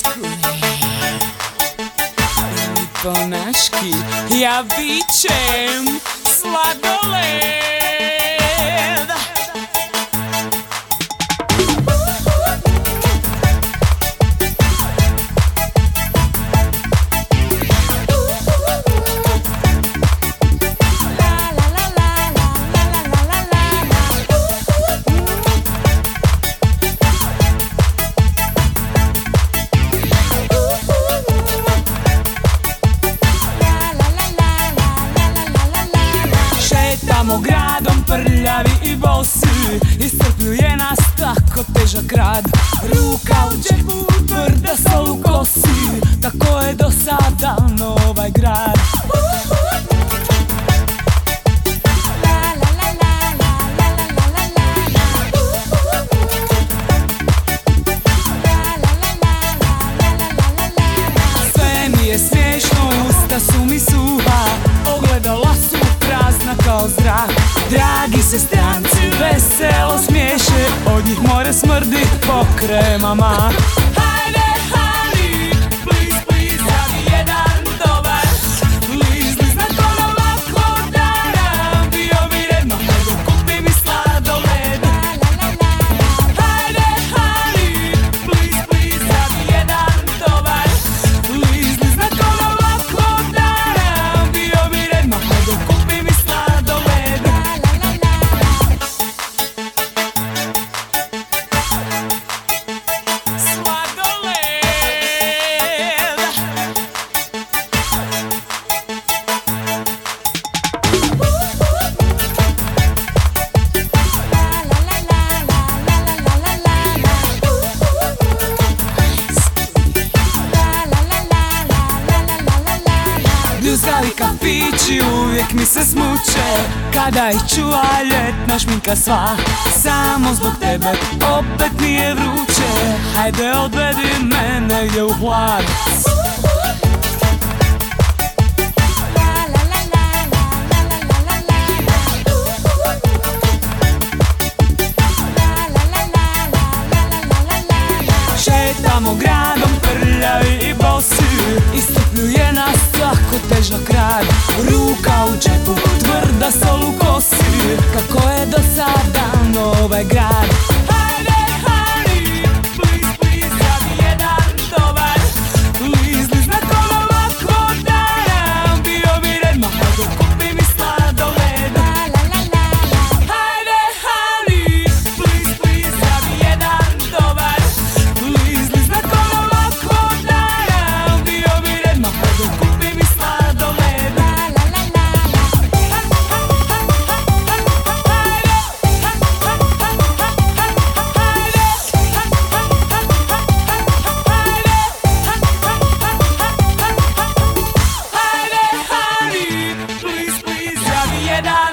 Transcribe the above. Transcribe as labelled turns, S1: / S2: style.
S1: Ponaški, ja vičem sladoled. Šetamo gradom prljavi i bosi, iscrpljuje nas tako težak rad. Ruka u džepu, tvrda sol u kosi, tako je do sada ovaj grad. Sve mi je smiješno, usta su mi suha, ogledala su prazna kao zrak. Dragi se stranci veselo smiješe, od njih more smrdi po kremama. Hajde honey, please, please, ja bi jedan dobar liz, liz nakon ovakvog dana bio bi redno, hajde kupi mi sladoled. Hajde honey, please, please, ja bi jedan dobar liz, liz nakon ovakvog dana bio bi redno, hajde kupi mi sladoled. Bljuzavi kafići uvijek mi se smuče, kada ih čuva ljetna šminka sva. Samo zbog tebe opet mi je vruće, hajde odvedi me negdje u hlad. Šetamo gradom prljavi i bosi, iscrpljuje nas tako težak rad. Ruka u džepu, tvrda sol u kosi, kako je do sada ovaj grad. Hajde honey, please, please, ja bi jedan dobar liz, liz nakon ovakvog dana bio bi redno, hajde kupi mi sladoled. Hajde honey, please, please, ja bi jedan dobar liz, liz nakon ovakvog dana bio bi redno, hajde kupi mi sladoled. Hajde honey, please, please, ja bi jedan